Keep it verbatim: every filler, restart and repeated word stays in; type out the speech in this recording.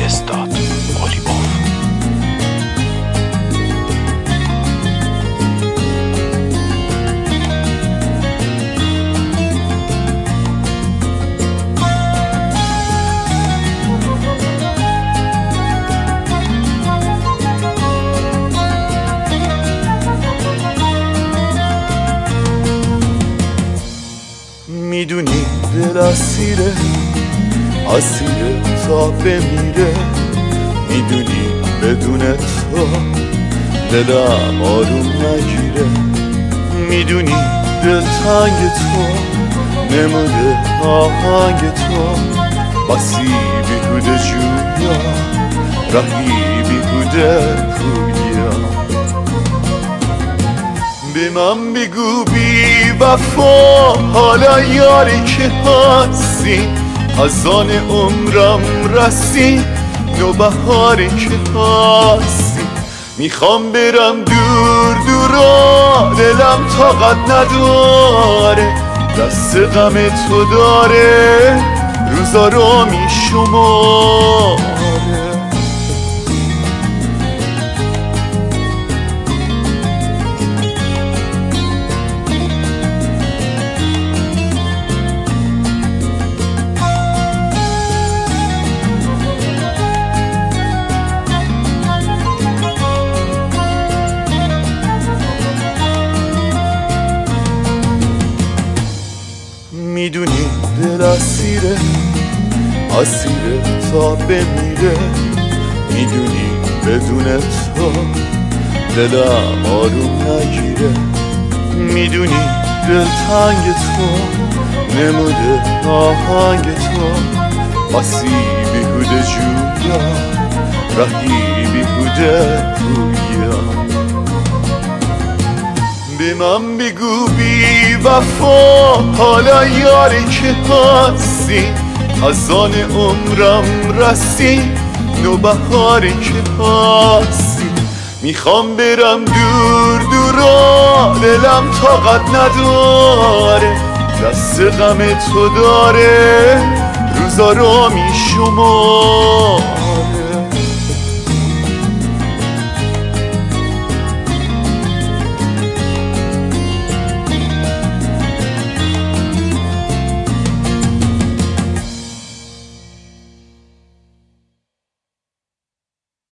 استاد قلیباف. میدونی دل اسیره، اسیره تا بمیره. میدونی بدون تو دلم آروم نگیره. میدونی دل تنگ تو نموده آهنگ تو، بسی بیهوده جویا رهی بیهوده پویا. به من بگو بی وفا حالا یاری که هستی، از آن عمرم رسی نوبهاری که هستی. میخوام برم دور دورا، دلم طاقت نداره، دست غم تو داره روزا رو میشماره. میدونی دل اسیره، اسیره تا بمیره. میدونی بدون تو دلم آروم نگیره. میدونی دل تنگ تو نموده آهنگ تو، بسی بیهوده جویا رهی بیهوده پویا. به من بگو بی وفا حالا یاری که هستی، از آن عمرم رسی نوبهاری که هستی. میخوام برم دور دورا، دلم طاقت نداره، دست غم تو داره روزا رو میشماره.